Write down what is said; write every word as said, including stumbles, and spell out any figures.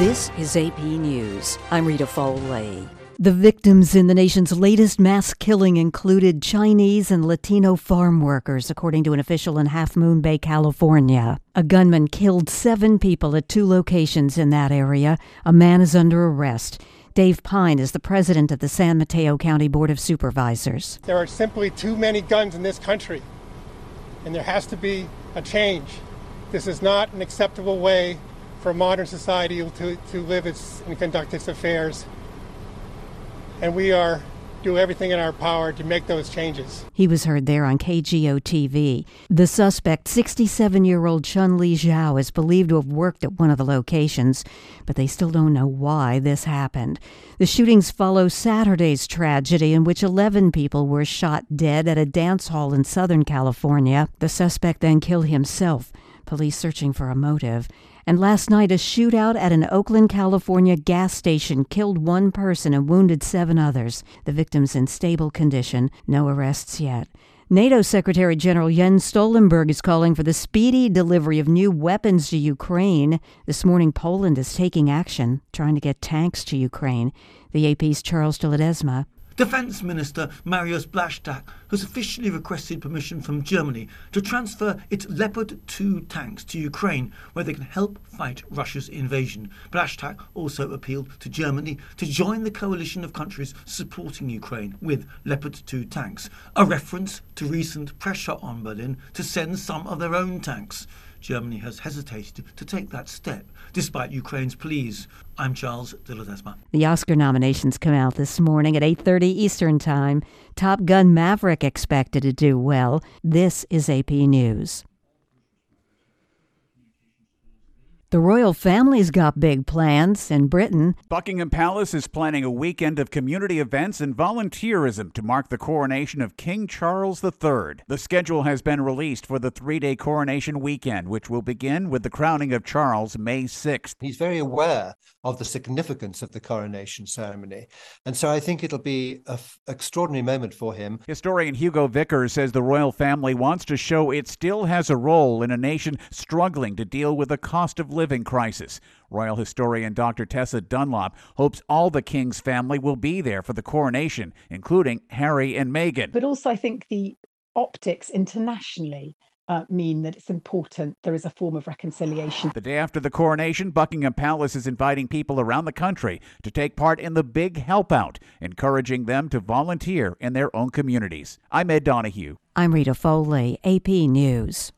This is A P News. I'm Rita Foley. The victims in the nation's latest mass killing included Chinese and Latino farm workers, according to an official in Half Moon Bay, California. A gunman killed seven people at two locations in that area. A man is under arrest. Dave Pine is the president of the San Mateo County Board of Supervisors. There are simply too many guns in this country, and there has to be a change. This is not an acceptable way for modern society to, to live its and conduct its affairs. And we are do everything in our power to make those changes. He was heard there on K G O T V. The suspect, sixty-seven-year-old Chun Li Zhao, is believed to have worked at one of the locations, but they still don't know why this happened. The shootings follow Saturday's tragedy in which eleven people were shot dead at a dance hall in Southern California. The suspect then killed himself. Police searching for a motive. And last night, a shootout at an Oakland, California gas station killed one person and wounded seven others. The victims in stable condition. No arrests yet. NATO Secretary General Jens Stoltenberg is calling for the speedy delivery of new weapons to Ukraine. This morning, Poland is taking action, trying to get tanks to Ukraine. The A P's Charles de Ledesma. Defence Minister Mariusz Błaszczak has officially requested permission from Germany to transfer its Leopard two tanks to Ukraine, where they can help fight Russia's invasion. Błaszczak also appealed to Germany to join the coalition of countries supporting Ukraine with Leopard two tanks, a reference to recent pressure on Berlin to send some of their own tanks. Germany has hesitated to take that step, despite Ukraine's pleas. I'm Charles de Ledesma. The Oscar nominations come out this morning at eight thirty Eastern Time. Top Gun Maverick expected to do well. This is A P News. The royal family's got big plans in Britain. Buckingham Palace is planning a weekend of community events and volunteerism to mark the coronation of King Charles the Third. The schedule has been released for the three-day coronation weekend, which will begin with the crowning of Charles May sixth. He's very aware of the significance of the coronation ceremony, and so I think it'll be an f- extraordinary moment for him. Historian Hugo Vickers says the royal family wants to show it still has a role in a nation struggling to deal with the cost of living living crisis. Royal historian Doctor Tessa Dunlop hopes all the king's family will be there for the coronation, including Harry and Meghan. But also I think the optics internationally uh, mean that it's important there is a form of reconciliation. The day after the coronation, Buckingham Palace is inviting people around the country to take part in the Big Help Out, encouraging them to volunteer in their own communities. I'm Ed Donahue. I'm Rita Foley, A P News.